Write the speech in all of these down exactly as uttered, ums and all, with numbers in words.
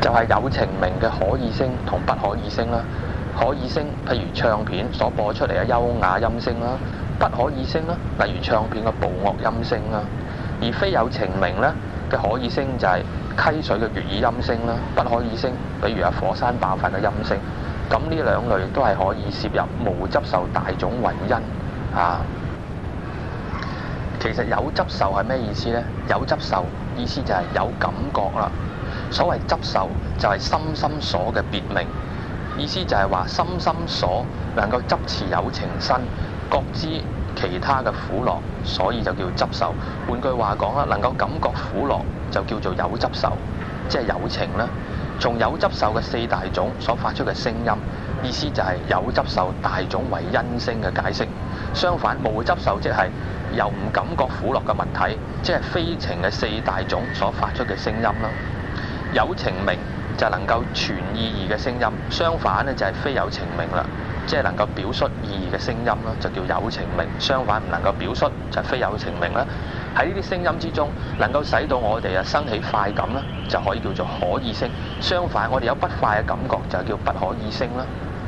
就係有情名嘅可以聲同不可以聲啦。可以聲，譬如唱片所播出嚟嘅優雅音聲啦；不可以聲啦，例如唱片嘅暴惡音聲啦。而非有情名咧嘅可以聲就係溪水嘅悅耳音聲啦，不可以聲，比如有火山爆發嘅音聲。咁呢兩類都係可以攝入無執受大種為因啊。其實有執受係咩意思呢？有執受意思就係有感覺啦。所謂執受就係心心所嘅別名，意思就係話心心所能夠執持有情身，覺知其他嘅苦樂，所以就叫執受。換句話講啦，能夠感覺苦樂就叫做有執受，即係有情啦。從有執受嘅四大種所發出嘅聲音，意思就係有執受大種為因聲嘅解釋。相反，無執受即係又唔感覺苦樂嘅物體，即係非情嘅四大種所發出嘅聲音啦。有情名就係能夠傳意義嘅聲音，相反咧就係非有情名啦，即係能夠表述意義嘅聲音啦，就叫有情名。相反唔能夠表述就係非有情名啦。喺呢啲聲音之中，能夠使到我哋啊生起快感啦，就可以叫做可以聲。相反，我哋有不快嘅感覺就叫不可以聲啦。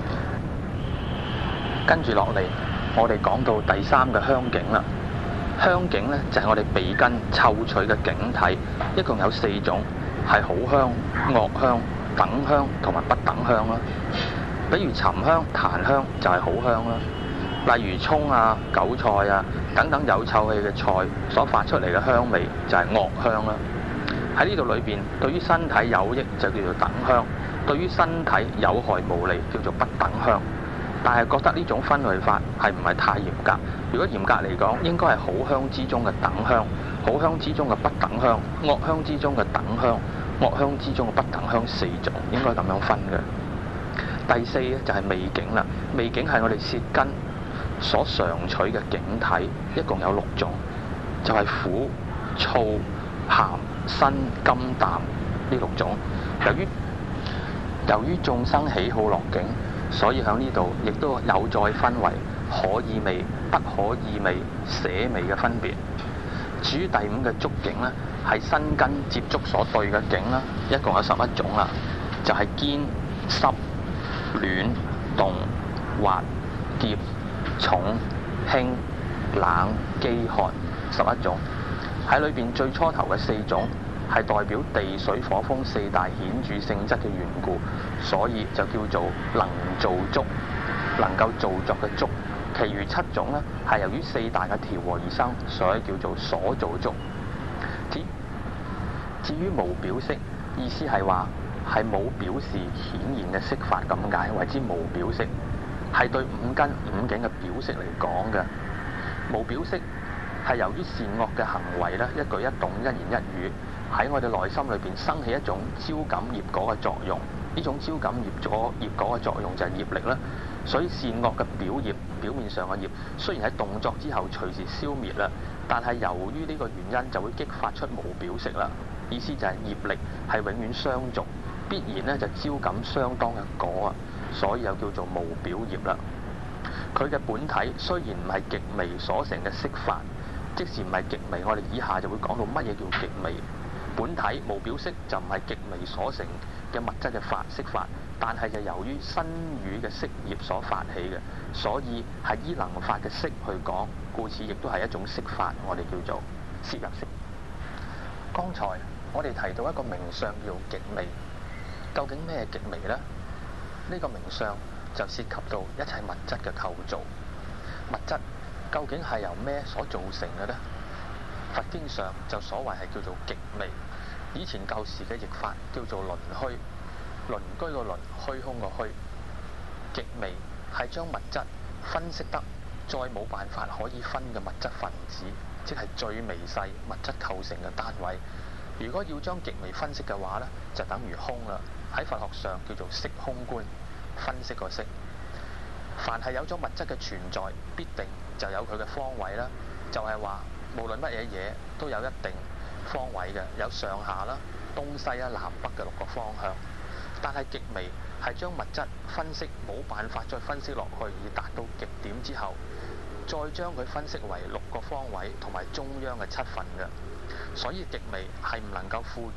跟住落嚟，我哋講到第三個香境啦。香境咧就係我哋鼻根嗅取嘅境體，一共有四種，係好香、惡香、等香同埋不等香啦。比如沉香、檀香就係好香啦，例如葱啊、韭菜啊等等有臭氣嘅菜所發出嚟嘅香味就係惡香啦。喺呢度裏邊，對於身體有益就叫做等香，對於身體有害無利叫做不等香。但係覺得呢種分類法係唔係太嚴格？如果嚴格嚟講，應該係好香之中嘅等香，好香之中嘅不等香，惡香之中嘅等香，惡香之中嘅不等香四種，應該咁樣分嘅。第四咧就係味境啦，味境係我哋舌根所嘗取嘅境體，一共有六種，就係苦、醋、鹹、辛、甘、淡呢六種。由於由於眾生喜好樂境，所以喺呢度亦都有再分為可以味、不可以味、捨味嘅分別。至於第五嘅觸境呢，係身根接觸所對嘅境啦，一共有十一種啦，就係、是、堅、濕、暖、凍、滑、澀、重、輕、冷、飢、寒，十一種。喺裏邊最初頭嘅四種係代表地水火風四大顯著性質嘅緣故，所以就叫做能造觸，能夠造作嘅觸。其餘七種呢，係由於四大嘅調和而生，所以叫做所造觸。至至於無表色，意思係話係冇表示顯現嘅色法咁解，謂之無表色，係對五根五境嘅表色嚟講嘅。無表色係由於善惡嘅行為咧，一舉一動、一言一語，喺我哋內心裏邊生起一種招感業果嘅作用。呢種招感業果業果嘅作用就係業力啦。所以善惡嘅表業，表面上嘅業，雖然喺動作之後隨時消滅啦，但係由於呢個原因就會激發出無表色啦。意思就係業力係永遠相續，必然咧就招感相當嘅果啊，所以又叫做無表業啦。佢嘅本體雖然唔係極微所成嘅色法，即使唔係極微，我哋以下就會講到乜嘢叫極微。本體無表色就唔係極微所成嘅物質嘅法色法，但係就由於身語嘅色業所發起嘅，所以係依能法嘅色去講，故此亦都係一種色法，我哋叫做攝入色。剛才我哋提到一個名相叫極微，究竟咩極微呢？呢、這個名相就涉及到一切物質嘅構造。物質究竟係由咩所造成嘅呢？佛經上就所謂係叫做極微，以前舊時嘅譯法叫做鄰虛，鄰居個鄰，虛空個虛。極微係將物質分析得再冇辦法可以分嘅物質分子，即係最微細物質構成嘅單位。如果要將極微分析嘅話呢，就等於空啦。喺佛學上叫做色空觀，分析個色。凡係有咗物質嘅存在，必定就有佢嘅方位啦。就係話無論乜嘢嘢都有一定方位嘅，有上下啦、東西啊、南北嘅六個方向。但係極微係將物質分析冇辦法再分析落去，而達到極點之後，再將佢分析為六個方位同埋中央嘅七分嘅。所以極微係唔能夠賦予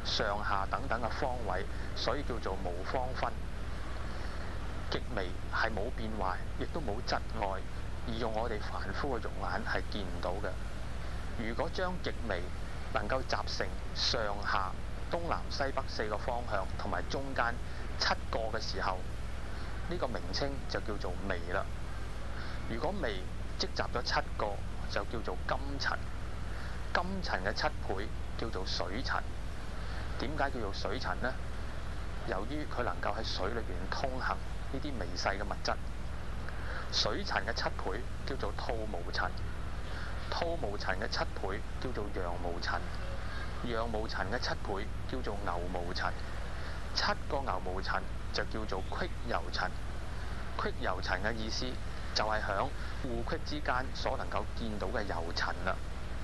上下等等嘅方位，所以叫做無方分。極微係冇變壞，亦都冇質礙，而用我哋凡夫嘅肉眼係見唔到嘅。如果將極微能夠集成上下東南西北四個方向同埋中間七個嘅時候，呢個名稱就叫做微啦。如果微積集咗七個，就叫做金塵。金塵嘅七倍叫做水塵。點解叫做水塵呢？由於佢能夠喺水裏邊通行呢啲微細嘅物質。水塵嘅七倍叫做吐毛塵。吐毛塵嘅七倍叫做羊毛塵。羊毛塵嘅七倍叫做牛毛塵。七個牛毛塵就叫做隙游塵。隙游塵嘅意思就係響互隙之間所能夠見到嘅游塵啦。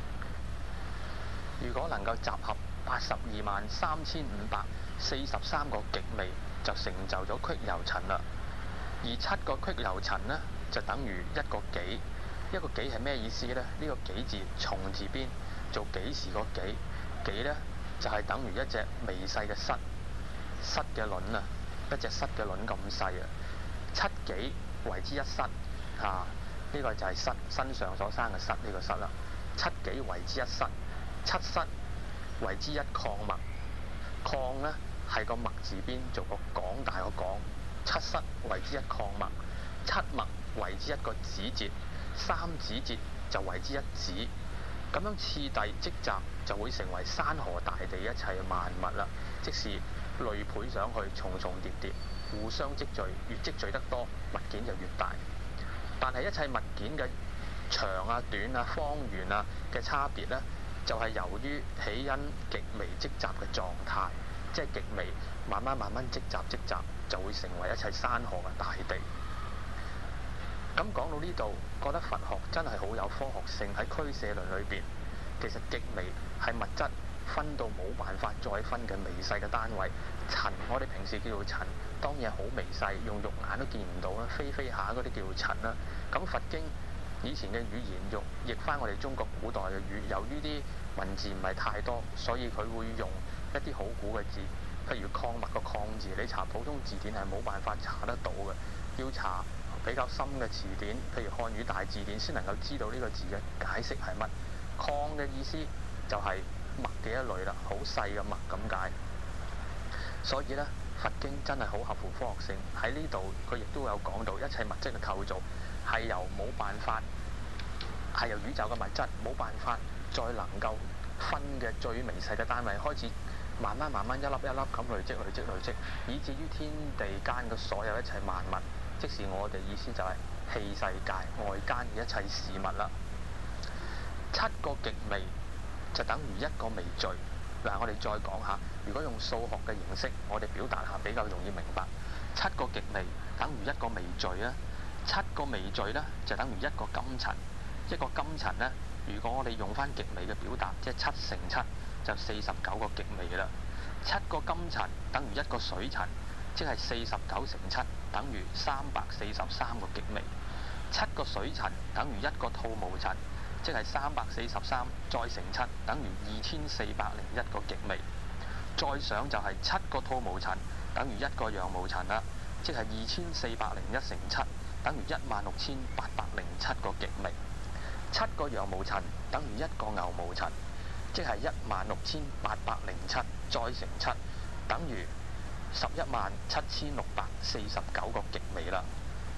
如果能夠集合八十二萬三千五百四十三個極微，就成就咗隙游塵啦。而七個隙游塵呢，就等於一個己。一個己係咩意思呢？呢、這個己字從字邊做幾時個己，己呢就係、是、等於一隻微細嘅虱，虱嘅卵啊，一隻虱嘅卵咁細啊。七己為之一虱啊，呢、這個就係虱身上所生嘅虱呢個虱啦。七己為之一虱，七虱為之一礦脈。礦呢係個麥字邊做個廣大個廣，七虱為之一礦脈，七脈為之一個指節，三指節就為之一指。咁樣次第積集就會成為山河大地一切萬物啦。即是累倍上去，重重疊疊，互相積聚，越積聚得多，物件就越大。但係一切物件嘅長啊、短啊、方圓啊嘅差別呢，就係、是、由於起因極微積集嘅狀態，即係極微慢慢慢慢積集積集，就會成為一切山河嘅大地。咁講到呢度，覺得佛學真係好有科學性。喺俱舍論裏邊，其實極微係物質分到冇辦法再分嘅微細嘅單位。塵我哋平時叫做塵，當然係好微細，用肉眼都見唔到啦，飛飛下嗰啲叫做塵啦。咁佛經以前嘅語言用譯翻我哋中國古代嘅語，由於啲文字唔係太多，所以佢會用一啲好古嘅字，譬如礦物個礦字，你查普通字典係冇辦法查得到嘅，要查比較深嘅詞典，譬如漢語大字典，先能夠知道呢個字嘅解釋係乜。礦嘅意思就係麥嘅一類啦，好細嘅麥咁解。所以呢，佛經真係好合乎科學性。喺呢度佢亦都有講到，一切物質嘅構造係由冇辦法，係由宇宙嘅物質冇辦法再能夠分嘅最微細嘅單位開始，慢慢慢慢一粒一粒咁累積累積累積，以至於天地間嘅所有一切萬物。即是我哋意思就係器世界外間嘅一切事物啦。七個極微就等於一個微聚。嗱，我哋再講下，如果用數學嘅形式，我哋表達下比較容易明白。七個極微等於一個微聚啦。七個微聚呢，就等於一個金塵。一個金塵呢，如果我哋用翻極微嘅表達，即係七乘七就四十九個極微啦。七個金塵等於一個水塵，即係四十九乘七等於三百四十三個極微。七個水塵等於一個吐毛塵，即係三百四十三再乘七等於二千四百零一個極微。再上就係七個吐毛塵等於一個羊毛塵啦，即係二千四百零一乘七等於一萬六千八百零七個極微。七個羊毛塵等於一個牛毛塵，即係一萬六千八百零七再乘七等於十一萬七千六百四十九個極微啦。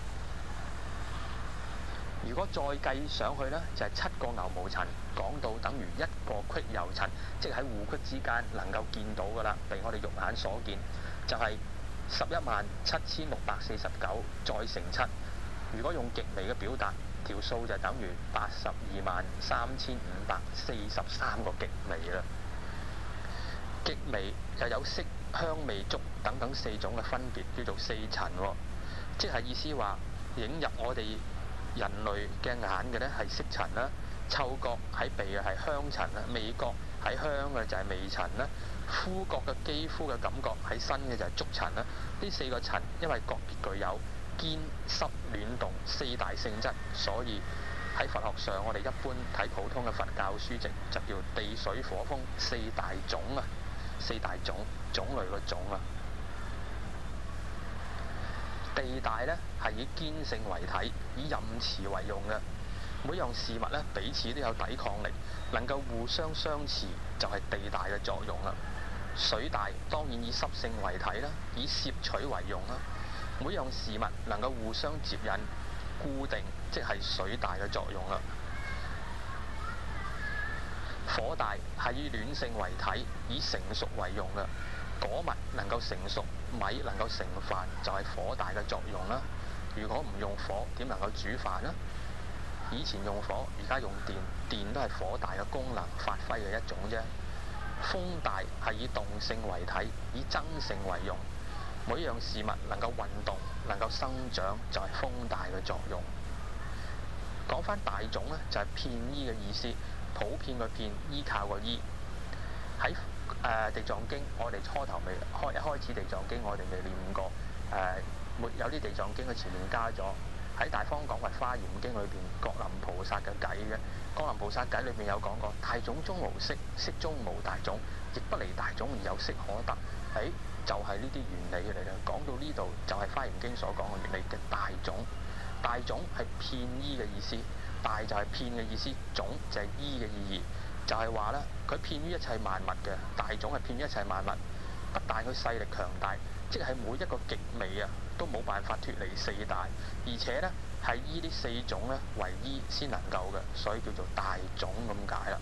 如果再計上去呢，就係、是、七個牛毛塵講到等於一個隙游塵，即係喺互隙之間能夠見到噶啦，被我哋肉眼所見，就係十一萬七千六百四十九再乘七。如果用極微嘅表達，條數就等於八十二萬三千五百四十三個極微啦。極微又有色、香、味、觸等等四種嘅分別，叫做四塵、哦，即係意思話影入我哋人類嘅眼嘅呢係色塵啦，嗅覺喺鼻嘅係香塵啦，味覺喺香嘅就係味塵啦，膚覺嘅肌膚嘅感覺喺身嘅就係觸塵啦。呢四個塵因為各別具有堅、濕、暖、凍四大性質，所以喺佛學上我哋一般睇普通嘅佛教書籍就叫地水火風四大種啊。 四大種種類個種啊。地大咧係以堅性為體，以任磁為用嘅。每樣事物咧彼此都有抵抗力，能夠互相相持，就係地大嘅作用啦。水大當然以濕性為體啦，以攝取為用啦。每樣事物能夠互相接引、固定，即係水大嘅作用啦。火大係以暖性為體，以成熟為用嘅。果物能夠成熟，米能夠成飯，就係火大嘅作用啦。如果唔用火，點能夠煮飯呢？以前用火，而家用電，電都係火大嘅功能發揮嘅一種啫。風大係以動性為體，以增性為用。每樣事物能夠運動，能夠生長，就係風大嘅作用。講返大種呢，就係片依嘅意思，普遍個片，依靠個依。喺誒地藏經，我哋初頭未開一開始地藏經，我哋未念過誒，沒、呃、有啲地藏經佢前面加咗喺大方廣佛華嚴經裏邊，覺林菩薩嘅偈嘅覺林菩薩偈裏邊有講過，大種中無色，色中無大種，亦不離大種而有色可得。誒就係呢啲原理嚟嘅。講到呢度就係華嚴經所講嘅原理嘅大種。大種係片依嘅意思，大就係片嘅意思，種就係依嘅意義。就係話咧，佢遍於一切萬物嘅大種係遍於一切萬物，不但佢勢力強大，即係每一個極微啊，都冇辦法脫離四大，而且咧係依呢四種咧為依先能夠嘅，所以叫做大種咁解啦。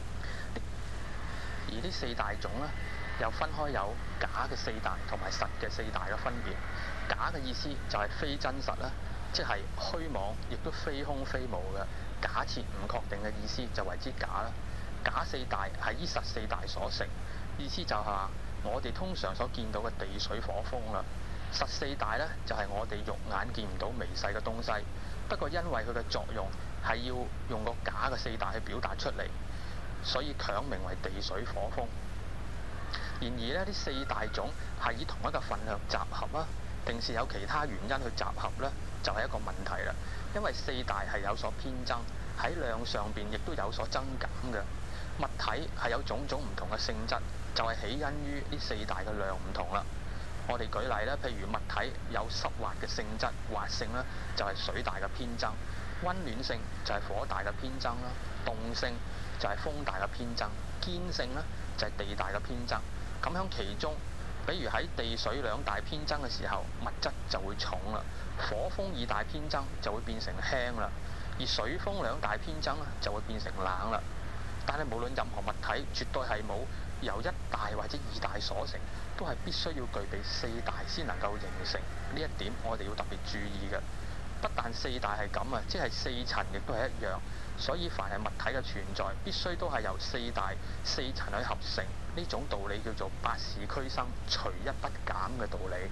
而呢四大種咧，又分開有假嘅四大同埋實嘅四大嘅分別。假嘅意思就係非真實啦，即係虛妄，亦都非空非無嘅假設唔確定嘅意思就為之假啦。假四大係依實四大所成，意思就係話我哋通常所見到嘅地水火風啦。實四大呢，就係、是、我哋肉眼見唔到微細嘅東西，不過因為佢嘅作用係要用個假嘅四大去表達出嚟，所以強名為地水火風。然而呢啲四大種係以同一個份量集合啊，定是有其他原因去集合呢？就係、是、一個問題啦。因為四大係有所偏增，喺量上邊亦都有所增減嘅。物體係有種種唔同嘅性質，就係、是、起因於呢四大嘅量唔同啦。我哋舉例咧，譬如物體有濕滑嘅性質，滑性咧就係水大嘅偏增；溫暖性就係火大嘅偏增啦；動性就係風大嘅偏增；堅性咧就係地大嘅偏增。咁喺其中，比如喺地水兩大偏增嘅時候，物質就會重啦；火風二大偏增就會變成輕啦；而水風兩大偏增咧就會變成冷啦。但係無論任何物體，絕對係冇由一大或者二大所成，都係必須要具備四大先能夠形成。呢一點我哋要特別注意嘅。不但四大係咁啊，即係四塵亦都係一樣。所以凡係物體嘅存在，必須都係由四大、四塵去合成。呢種道理叫做百事俱生，隨一不減嘅道理。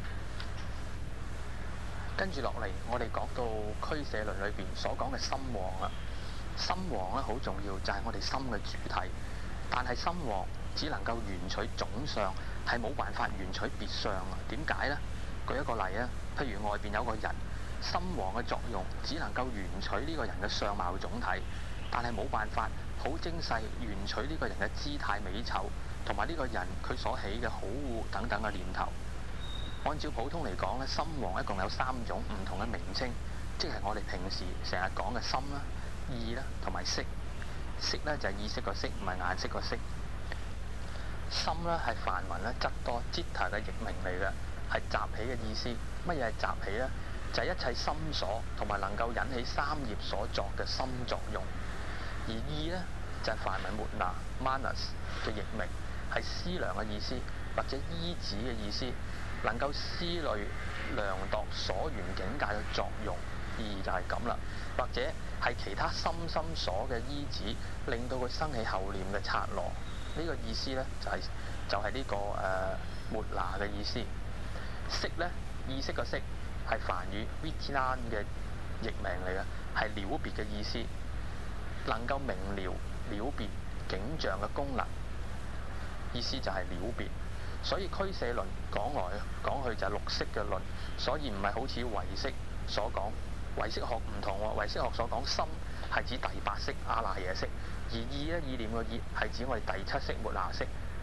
跟住落嚟，我哋講到俱舍論裏邊所講嘅心王啦。心王咧好重要，就係我哋心嘅主體。但係心王只能夠緣取總相，係冇辦法緣取別相啊。點解呢？舉一個例啊，譬如外邊有個人，心王嘅作用只能夠緣取呢個人嘅相貌總體，但係冇辦法好精細緣取呢個人嘅姿態美醜，同埋呢個人佢所起嘅好惡等等嘅念頭。按照普通嚟講咧，心王一共有三種唔同嘅名稱，即係我哋平時成日講嘅心啦、意啦同埋識。識咧就係意識個識，唔係顏色個識。心咧係梵文咧，質多 jitta 嘅譯名嚟嘅，係集起嘅意思。乜嘢係集起咧？就係、是、一切心所同埋能夠引起三業所作嘅心作用。而意咧就係、是、梵文末那 manas 嘅譯名，係思量嘅意思，或者依止嘅意思，能夠思慮量度所緣境界嘅作用。意就係咁啦，或者係其他心心所嘅依止，令到佢生起後念嘅剎那。呢、這個意思咧就係、是、就係、是、呢、這個誒末那嘅意思。識咧意識個識係梵語 vichyan 嘅譯名嚟嘅，係了別嘅意思，能夠明了了別景象嘅功能，意思就係了別。所以俱舍論講來講去就係六識嘅論，所以唔係好似唯識所講。唯識學唔同喎，唯識學所講心係指第八識阿賴耶識，而意咧意念個意係指我哋第七識末那識。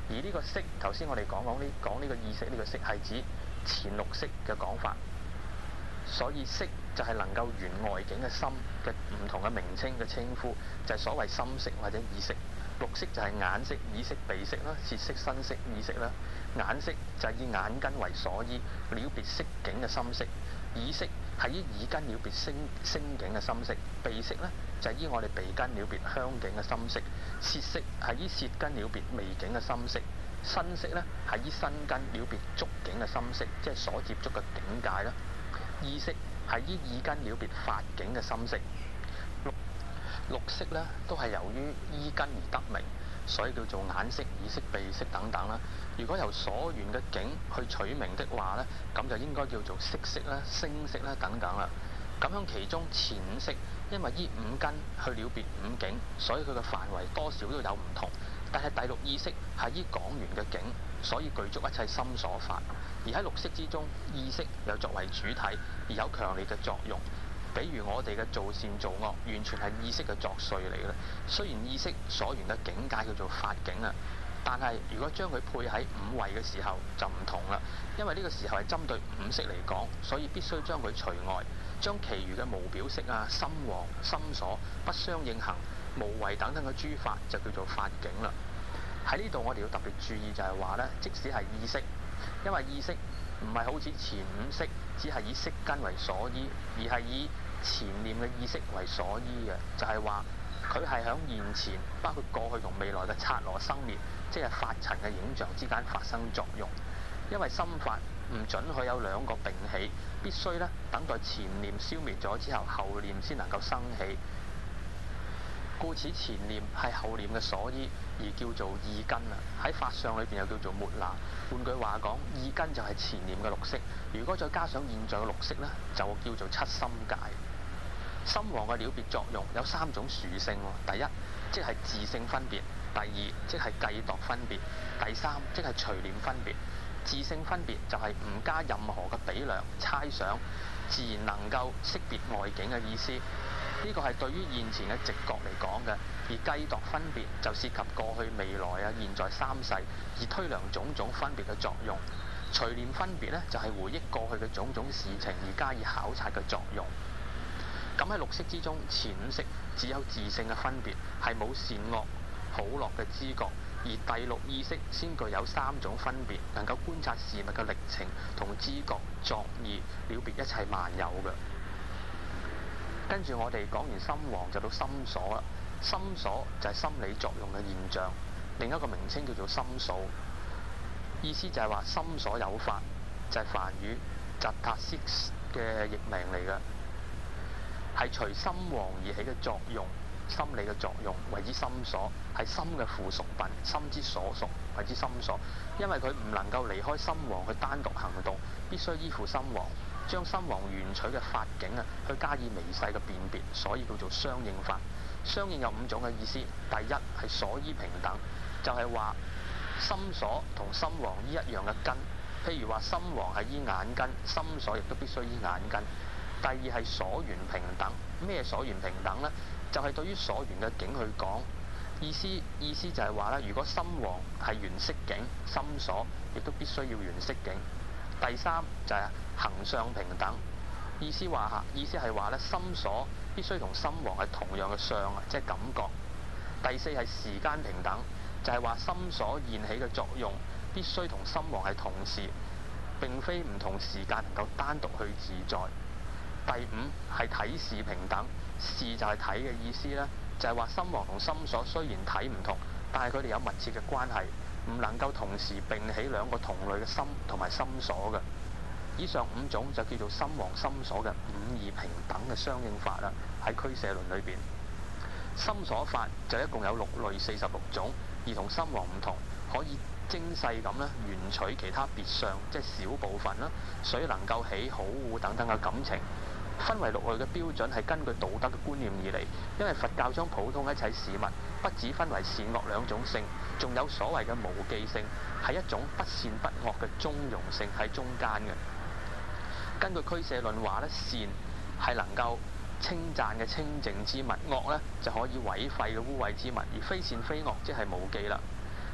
而呢個色，頭先我哋講講呢講呢個意識呢個色係指前六識嘅講法，所以色就係能夠緣外境嘅心嘅唔同嘅名稱嘅稱呼，就係所謂心識或者意識。六識就係眼識、耳識、鼻識啦，舌識、身識、意識啦。眼識就係以眼根為所依，了別色境嘅心識；耳識係以耳根了別聲聲境嘅心識；鼻識咧就係依我哋鼻根了別香境嘅心識；舌識係依舌根了別味境嘅心識；身識咧係依身根了別觸境嘅心識，即係所接觸嘅境界啦。意識係依耳根了別法境嘅心識。六六識咧都係由於依根而得名，所以叫做眼識、耳識、鼻識等等啦。如果由所緣嘅境去取名的話咧，咁就應該叫做色識啦、聲識啦等等啦。咁樣其中前五識因為依五根去了別五境，所以佢嘅範圍多少都有唔同。但係第六意識係依講緣嘅境，所以具足一切心所法。而喺六識之中，意識又作為主體而有強烈嘅作用。比如我哋嘅做善做惡，完全係意識嘅作祟嚟嘅。雖然意識所緣嘅境界叫做法境啊，但係如果將佢配喺五位嘅時候就唔同啦。因為呢個時候係針對五識嚟講，所以必須將佢除外，將其餘嘅無表色啊、心王、心所、不相應行、無為等等嘅諸法就叫做法境啦。喺呢度我哋要特別注意就係話呢，即使係意識，因為意識唔係好似前五識只係以色根為所依，而係以前念嘅意識為所依嘅，就係話佢係響現前，包括過去同未來嘅剎那生滅，即係法塵嘅影像之間發生作用。因為心法唔准許有兩個並起，必須咧等待前念消滅咗之後，後念先能夠生起。故此前念係後念嘅所依，而叫做意根啊。喺法相裏邊又叫做末那。換句話講，意根就係前念嘅六識。如果再加上現在嘅六識呢，就叫做七心界。心王嘅了別作用有三種屬性。第一，即係自性分別；第二，即係計度分別；第三，即係隨念分別。自性分別就係唔加任何嘅比量猜想，自然能夠識別外境嘅意思。呢個係對於現前嘅直覺嚟講嘅，而計度分別就涉及過去、未來啊、現在三世，而推量種種分別嘅作用。隨念分別呢，就係回憶過去嘅種種事情而加以考察嘅作用。咁喺六識之中，前五識只有自性嘅分別，係冇善惡好樂嘅知覺，而第六意識先具有三種分別，能夠觀察事物嘅歷程同知覺作意，了別一切萬有嘅。跟住我哋講完心王就到心所啦。心所就係心理作用嘅現象，另一個名稱叫做心數。意思就係話心所有法，就係、是、梵語扎塔斯嘅譯名嚟嘅，係隨心王而起嘅作用，心理嘅作用為之心所，係心嘅附屬品，心之所屬為之心所。因為佢唔能夠離開心王去單獨行動，必須依附心王，將心王原取嘅法境啊，去加以微細嘅辨別，所以叫做相應法。相應有五種嘅意思。第一係所依平等，就係話心所同心王依一樣嘅根。譬如話心王係依眼根，心所亦都必須依眼根。第二係所緣平等，咩所緣平等呢？就係、是、對於所緣嘅境去講，意思意思就係話咧，如果心王係緣色境，心所亦都必須要緣色境。第三就係、是、行相平等，意思話吓，意思係話咧，心所必須同心王係同樣嘅相啊，即係感覺。第四係時間平等，就係話心所現起嘅作用必須同心王係同時，並非唔同時間能夠單獨去自在。第五係體視平等，視就係睇嘅意思啦，就係話心王同心所雖然睇唔同，但係佢哋有密切嘅關係，唔能夠同時並起兩個同類嘅心同埋心所嘅。以上五種就叫做心王心所嘅五義平等嘅相應法啦。喺俱舍論裏邊，心所法就一共有六類四十六種，而同心王唔同，可以精細咁咧緣取其他別相，即係小部分啦，所以能夠起好惡等等嘅感情。分為六類嘅標準係根據道德嘅觀念而嚟，因為佛教將普通一切事物不只分為善惡兩種性，仲有所謂嘅無記性，係一種不善不惡嘅中庸性喺中間嘅。根據俱舍論話咧，善係能夠稱讚嘅清淨之物，惡咧就可以毀廢嘅污穢之物，而非善非惡即係無記啦。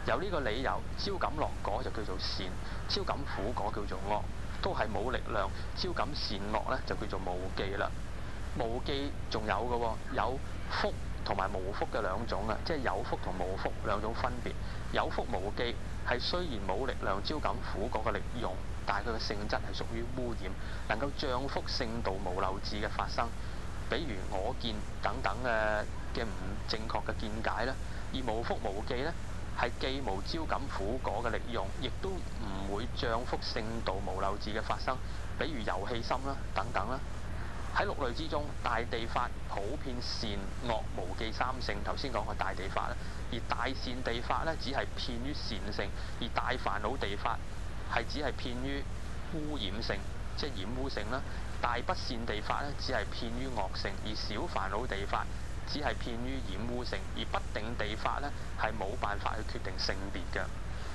有呢個理由，招感樂果就叫做善，招感苦果叫做惡，都係冇力量。招感善惡呢，就叫做無記啦。無記仲有嘅喎，有福同埋無福嘅兩種啊，即係有福同無福兩種分別。有福無記係雖然冇力量招感苦果嘅力用，但係佢嘅性質係屬於污染，能夠漲福聖道無漏智嘅發生，比如我見等等嘅嘅唔正確嘅見解啦。而無福無記呢，係既無招感苦果嘅力用，亦都唔會漲福聖道無漏智嘅發生，比如遊戲心啦等等啦。喺六類之中，大地法普遍善惡無記三性，頭先講過大地法啦。而大善地法呢，只係偏於善性；而大煩惱地法係只係偏於污染性，即係染污性啦。大不善地法呢，只係偏於惡性；而小煩惱地法只係偏於染污性。而不定地法呢，係冇辦法去決定性別嘅。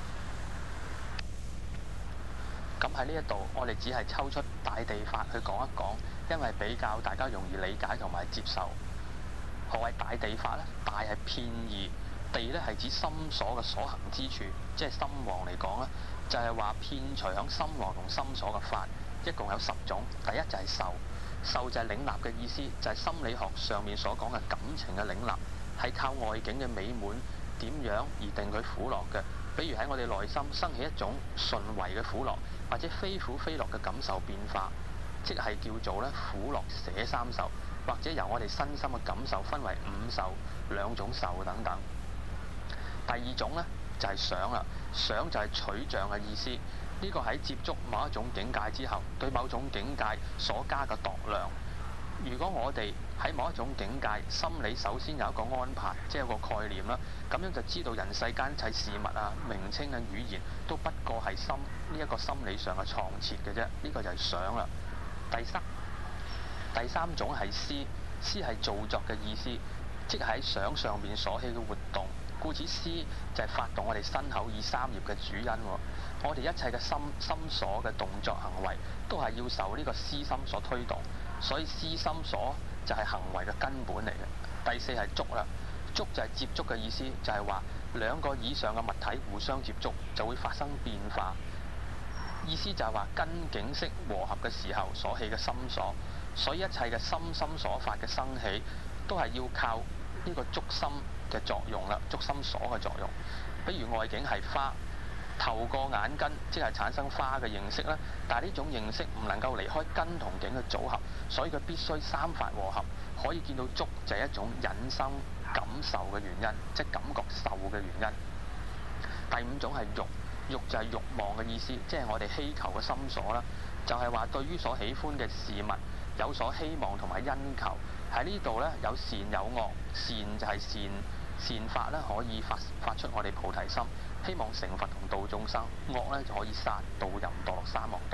咁喺呢一度，我哋只係抽出大地法去講一講，因為比較大家容易理解同埋接受。何謂大地法呢？大係遍義，地呢係指心所嘅所行之處，即係心王嚟講啦，就係話遍除響心王同心所嘅法，一共有十種。第一就係受，受就係領納嘅意思，就係心理學上面所講嘅感情嘅領納，係靠外境嘅美滿點樣而定佢苦樂嘅。比如喺我哋內心生起一種順違嘅苦樂，或者非苦非樂嘅感受變化，即係叫做咧苦樂捨三受，或者由我哋身心嘅感受分為五受、兩種受等等。第二種呢，就係想啦，想就係取像嘅意思。呢個喺接觸某一種境界之後，對某種境界所加嘅度量。如果我哋喺某一種境界，心理首先有一個安排，即係有個概念啦，咁樣就知道人世間一切事物啊、名稱嘅語言都不過係心呢一個心理上嘅創設嘅啫。呢個就係想啦。第三第三種係思，思係造作嘅意思，即係喺想上面所起嘅活動。故此思就係發動我哋身口意三業嘅主因。我哋一切嘅心心所嘅動作行為都係要受呢個思心所推動，所以思心所就係行為嘅根本嚟嘅。第四係觸啦，觸就係接觸嘅意思，就係話兩個以上嘅物體互相接觸就會發生變化。意思就係話根境識和合嘅時候所起嘅心所，所以一切嘅心心所發嘅生起都係要靠呢個觸心嘅作用啦，觸心所嘅作用。比如外境係花，透過眼根即係產生花嘅認識啦，但係呢種認識唔能夠離開根同境嘅組合，所以佢必須三法和合。可以見到觸就係一種引生感受嘅原因，即係感覺受嘅原因。第五種係欲，欲就係慾望嘅意思，即係我哋希求嘅心所啦，就係話對於所喜歡嘅事物有所希望同埋因求。喺呢度呢，有善有惡，善就係善善法啦，可以發發出我哋菩提心，希望成佛同度眾生；惡呢就可以殺盜淫墮落三惡道。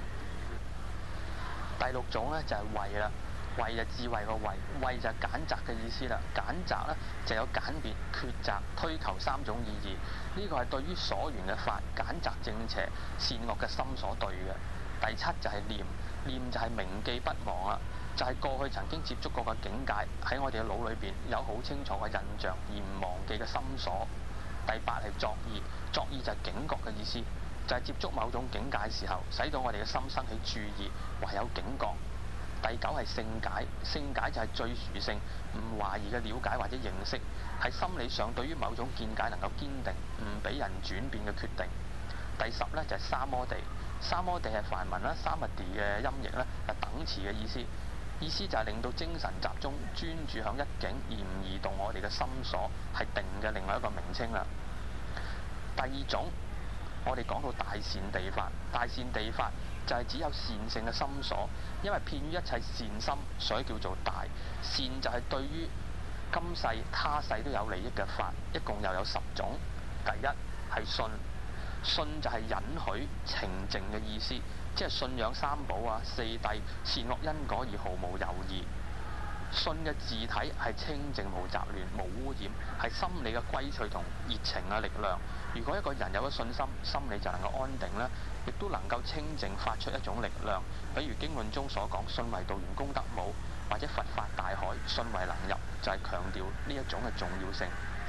第六種呢，就係慧啦，慧就智慧個慧，慧就係揀擇嘅意思啦。揀擇呢就有揀別、抉擇、推求三種意義。呢、這個係對於所緣嘅法揀擇正邪善惡嘅心所對嘅。第七就係念，念就係銘記不忘啦。就係過去曾經接觸過嘅境界喺我哋嘅腦裏邊有好清楚嘅印象而唔忘記嘅心所。第八係作意，作意就係警覺嘅意思，就係、是、接觸某種境界時候，使到我哋嘅心生起注意，懷有警覺。第九係勝解，勝解就係最殊勝、唔懷疑嘅了解或者認識，係心理上對於某種見解能夠堅定，唔俾人轉變嘅決定。第十呢，就係、是、三摩地，三摩地係梵文啦，三摩地嘅音譯呢，係等持嘅意思。意思就係令到精神集中專注響一境而唔移動我哋嘅心所，係定嘅另外一個名稱啦。第二種，我哋講到大善地法，大善地法就係只有善性嘅心所，因為遍於一切善心，所以叫做大。善就係對於今世他世都有利益嘅法，一共又有十種。第一係信，信就係允許情淨嘅意思，即係信仰三寶啊、四諦、善惡因果而毫無猶豫。信嘅字體係清淨無雜亂無污染，係心理嘅歸趣同熱情嘅力量。如果一個人有咗信心，心理就能夠安定啦，亦都能夠清淨發出一種力量。比如經論中所講信為道源功德母，或者佛法大海信為能入，就係、是、強調呢一種嘅重要性。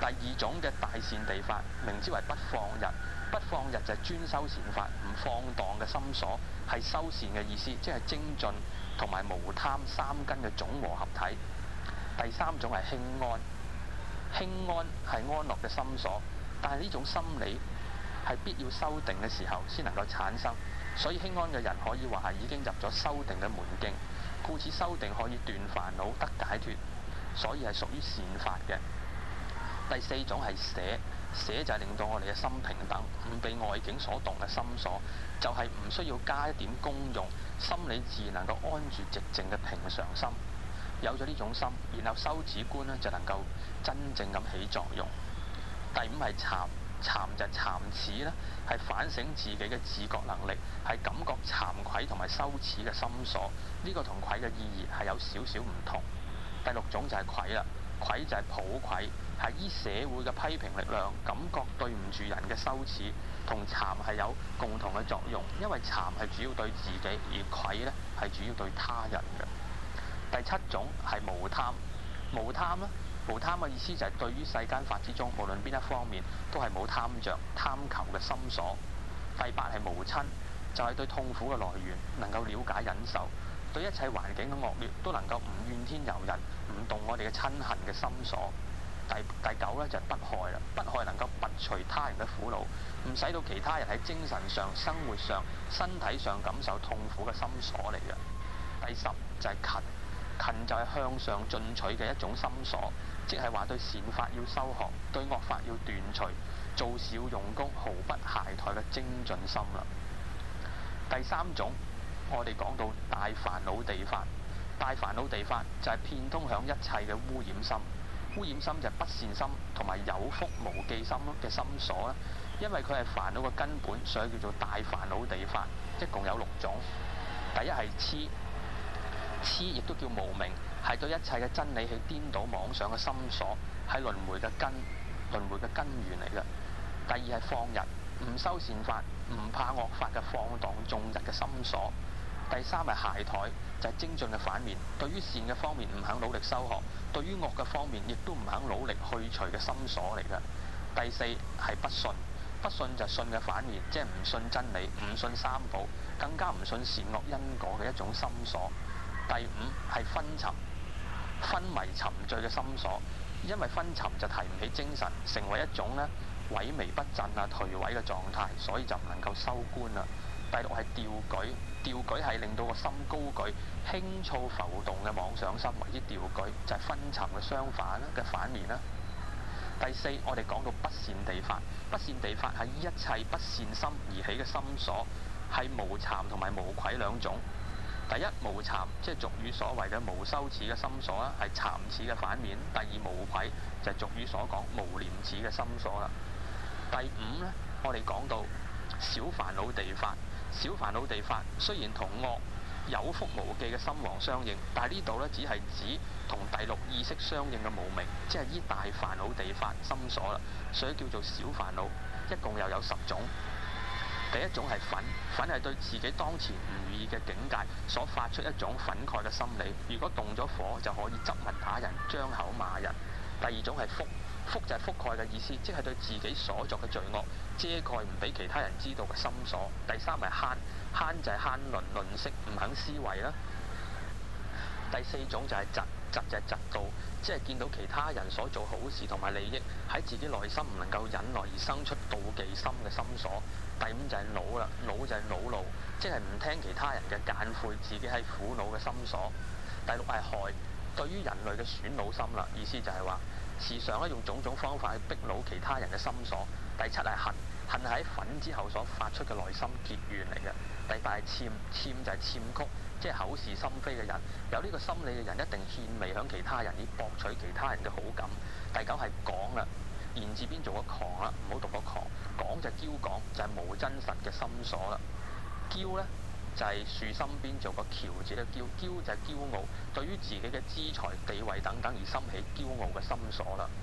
第二種嘅大善地法，名之為不放逸。不放逸就係專修善法，唔放蕩嘅心所，係修善嘅意思，即係精進同埋無貪三根嘅總和合體。第三種係輕安，輕安係安樂嘅心所，但係呢種心理係必要修定嘅時候先能夠產生，所以輕安嘅人可以話係已經入咗修定嘅門徑，故此修定可以斷煩惱得解脫，所以係屬於善法嘅。第四種係捨，捨就係令到我哋嘅心平等，唔被外境所動嘅心所，就係、是、唔需要加一點功用，心理自然能夠安住寂靜嘅平常心。有咗呢種心，然後修止觀呢，就能夠真正咁起作用。第五係慚，慚就係慚恥啦，係反省自己嘅自覺能力，係感覺慚愧同埋羞恥嘅心所。呢、這個同愧嘅意義係有少少唔同。第六種就係愧啦，愧就係抱愧，係依社會嘅批評力量，感覺對唔住人嘅羞恥，同慚係有共同嘅作用。因為慚係主要對自己，而愧呢係主要對他人嘅。第七種係無貪，無貪呢，無貪嘅意思就係對於世間法之中，無論邊一方面都係冇貪着、貪求嘅心所。第八係無瞋，就係、是、對痛苦嘅來源能夠了解忍受，對一切環境嘅惡劣都能夠唔怨天尤人，唔動我哋嘅瞋恨嘅心所。第第九咧就係、是、不害啦，不害能夠拔除他人嘅苦惱，唔使到其他人喺精神上、生活上、身體上感受痛苦嘅心所嚟嘅。第十就係勤，勤就係向上進取嘅一種心所，即係話對善法要修學，對惡法要斷除，做少用功，毫不懈怠嘅精進心啦。第三種，我哋講到大煩惱地法，大煩惱地法就係遍通響一切嘅污染心。污染心就係不善心同埋有覆無記心嘅心所啦。因為佢係煩惱嘅根本，所以叫做大煩惱地法。一共有六種。第一係痴，痴亦都叫無明，係對一切嘅真理去顛倒妄想嘅心所，係輪迴嘅根，輪迴嘅根源嚟嘅。第二係放逸，唔修善法，唔怕惡法嘅放蕩縱逸嘅心所。第三係懈怠，就係、是、精進嘅反面，對於善嘅方面唔肯努力修學，對於惡嘅方面亦都唔肯努力去除嘅心所嚟嘅。第四係不信，不信就係信嘅反面，即係唔信真理，唔信三寶，更加唔信善惡因果嘅一種心所。第五係昏沉，昏迷沉醉嘅心所，因為昏沉就提唔起精神，成為一種咧萎靡不振啊、頹萎嘅狀態，所以就唔能夠修觀啦。第六係掉舉，掉舉係令到個心高舉，輕躁浮動嘅妄想心為之掉舉，就係、是、昏沉嘅相反啦嘅反面啦。第四，我哋講到不善地法，不善地法係依一切不善心而起嘅心所，係無慚同埋無愧兩種。第一，無慚，即係俗語所謂嘅無羞恥嘅心所啦，係慚恥嘅反面。第二，無愧，就係、是、俗語所講無廉恥嘅心所啦。第五呢，我哋講到小煩惱地法。小煩惱地法雖然同惡有覆無記嘅心王相應，但係呢度咧只係指同第六意識相應嘅無明，即係依大煩惱地法心所啦，所以叫做小煩惱。一共又有十種。第一種係忿，忿係對自己當前唔如意嘅境界所發出一種憤慨嘅心理，如果動咗火就可以執物打人、張口罵人。第二種係覆，覆就係覆蓋嘅意思，即係對自己所作嘅罪惡遮蓋，唔俾其他人知道嘅心所。第三係慳，慳就係慳吝吝嗇，唔肯施惠啦。第四種就係嫉，嫉就係嫉妒，即係見到其他人所做好事同埋利益喺自己內心唔能夠忍耐而生出妒忌心嘅心所。第五就係惱啦，惱就係惱怒，即係唔聽其他人嘅諫誨，自己係苦惱嘅心所。第六係害，對於人類嘅損惱心啦，意思就係話時常咧用種種方法去逼惱其他人嘅心所。第七係恨，恨係喺忿之後所發出嘅內心結怨嚟嘅。第八係諂，諂就係諂曲，即係口是心非嘅人，有呢個心理嘅人一定獻媚響其他人以博取其他人嘅好感。第九係講啦，言字邊做個狂啦，唔好讀個狂，講就係驕講，就係、是、無真實嘅心所啦。驕呢，就係、是、豎心邊做個翹字嘅驕，驕就係驕傲，對於自己嘅資財地位等等而生起驕傲嘅心所啦。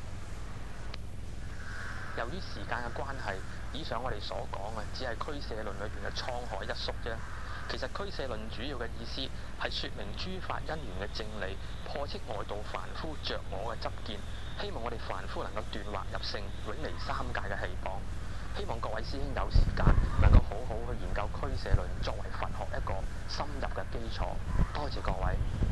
由於時間嘅關係，以上我哋所講嘅只係俱舍論裏邊嘅滄海一粟啫。其實俱舍論主要嘅意思係說明諸法因緣嘅正理，破斥外道凡夫着我嘅執見， 希望我哋凡夫能夠斷惑入聖，永離三界嘅氣綁。希望各位師兄有時間能夠好好去研究俱舍論，作為佛學一個深入嘅基礎。多謝各位。